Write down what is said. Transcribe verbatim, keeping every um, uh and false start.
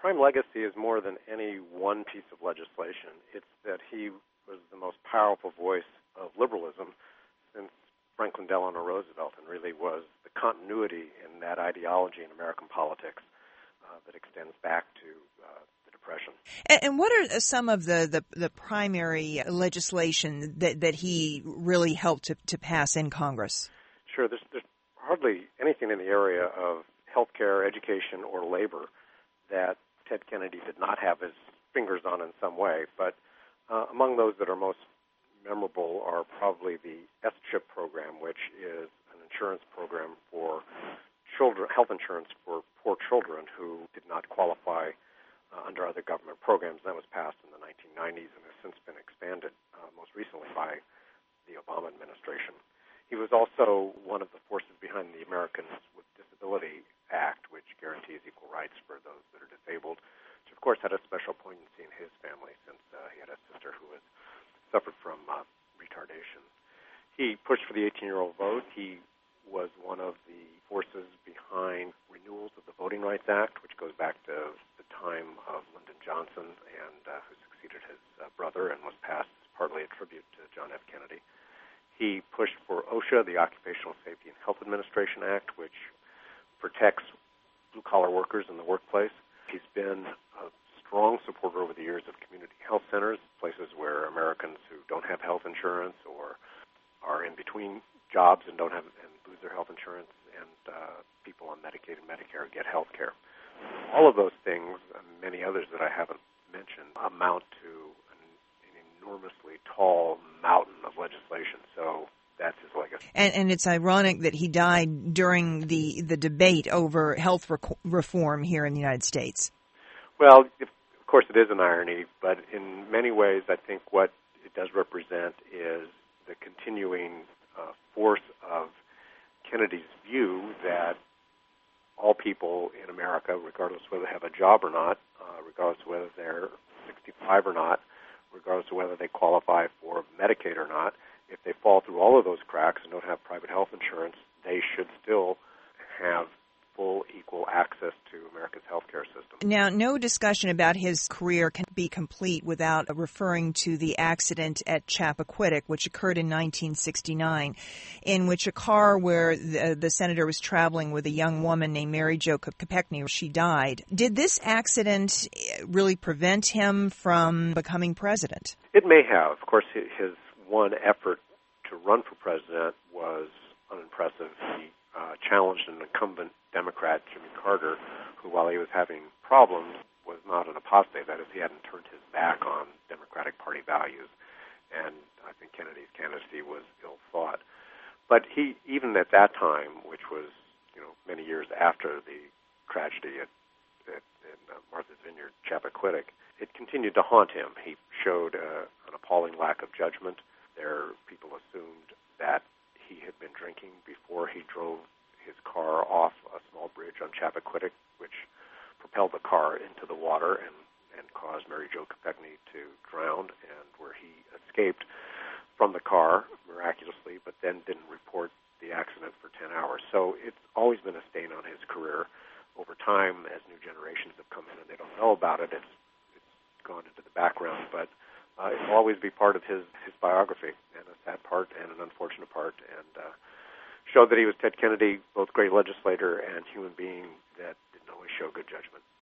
prime legacy is more than any one piece of legislation. It's that he was the most powerful voice of liberalism since Franklin Delano Roosevelt, and really was the continuity in that ideology in American politics uh, that extends back to uh, the Depression. And, and what are some of the, the, the primary legislation that, that he really helped to, to pass in Congress? Sure. There's, there's hardly anything in the area of healthcare, education, or labor that Ted Kennedy did not have his fingers on in some way. But uh, among those that are most memorable are probably the S CHIP program, which is an insurance program for children, health insurance for poor children who did not qualify uh, under other government programs. That was passed in the nineteen nineties and has since been expanded uh, most recently by the Obama administration. He was also one of the forces behind the Americans with Disability Act, which guarantees equal rights for those that are disabled, which of course had a special poignancy in his family since uh, he had a sister who was suffered from uh, retardation. He pushed for the eighteen-year-old vote. He was one of the forces behind renewals of the Voting Rights Act, which goes back to the time of Lyndon Johnson, and uh, who succeeded his uh, brother and was passed partly a tribute to John F. Kennedy. He pushed for OSHA, the Occupational Safety and Health Administration Act, which protects blue-collar workers in the workplace. He's been a strong supporter over the years of community health centers, places where Americans who don't have health insurance or are in between jobs and don't have and lose their health insurance, and uh, people on Medicaid and Medicare get health care. All of those things, and many others that I haven't mentioned, amount to an, an enormously tall mountain of legislation. So that's his legacy. And, and it's ironic that he died during the, the debate over health rec- reform here in the United States. Well, if, of course it is an irony, but in many ways I think what it does represent is the continuing uh, force of Kennedy's view that all people in America, regardless of whether they have a job or not, uh, regardless of whether they're sixty-five or not, regardless of whether they qualify for Medicaid or not, if they fall through all of those cracks and don't have private health insurance, they should still have full, equal access to America's healthcare system. Now, no discussion about his career can be complete without referring to the accident at Chappaquiddick, which occurred in nineteen sixty-nine, in which a car where the, the senator was traveling with a young woman named Mary Jo Kopechne, she died. Did this accident really prevent him from becoming president? It may have. Of course, his one effort to run for president was unimpressive. He uh, challenged an incumbent Democrat, Jimmy Carter, who, while he was having problems, was not an apostate. That is, he hadn't turned his back on Democratic Party values, and I think Kennedy's candidacy was ill-thought. But he, even at that time, which was, you know, many years after the tragedy at, at in uh, Martha's Vineyard, Chappaquiddick, it continued to haunt him. He showed uh, an appalling lack of judgment. There, people assumed that he had been drinking before he drove his car off a small bridge on Chappaquiddick, which propelled the car into the water and, and caused Mary Jo Kopechne to drown, and where he escaped from the car miraculously, but then didn't report the accident for ten hours. So it's always been a stain on his career. Over time, as new generations have come in and they don't know about it, it's, it's gone into the background, but uh, it will always be part of his, his biography, and a sad part and an unfortunate part, and uh, showed that he was Ted Kennedy, both great legislator and human being that didn't always show good judgment.